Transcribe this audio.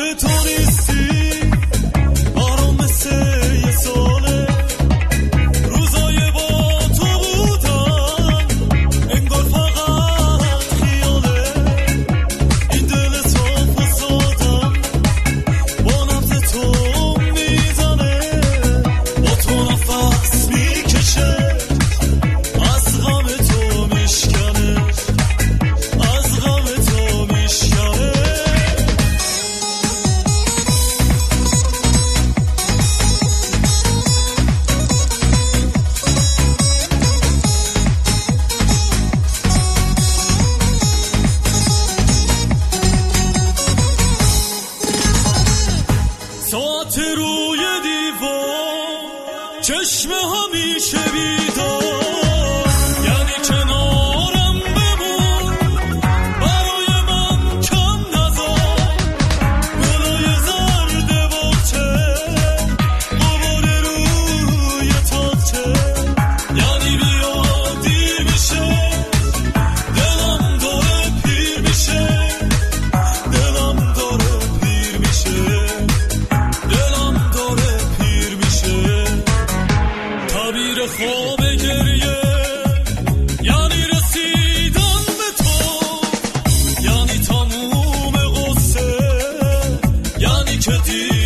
ساعت روی دیوار چشم همیشه بیدار، یعنی کنارم بمون برای من کم نذار. گلای زرد باغچه غبار روی تاقچه، یعنی بیا دیر میشه دلم داره پیر میشه، دلم داره پیر میشه، دلم داره پیر میشه. تعبیر خواب گریه یعنی رسیدن به تو، یعنی تموم قصه، یعنی که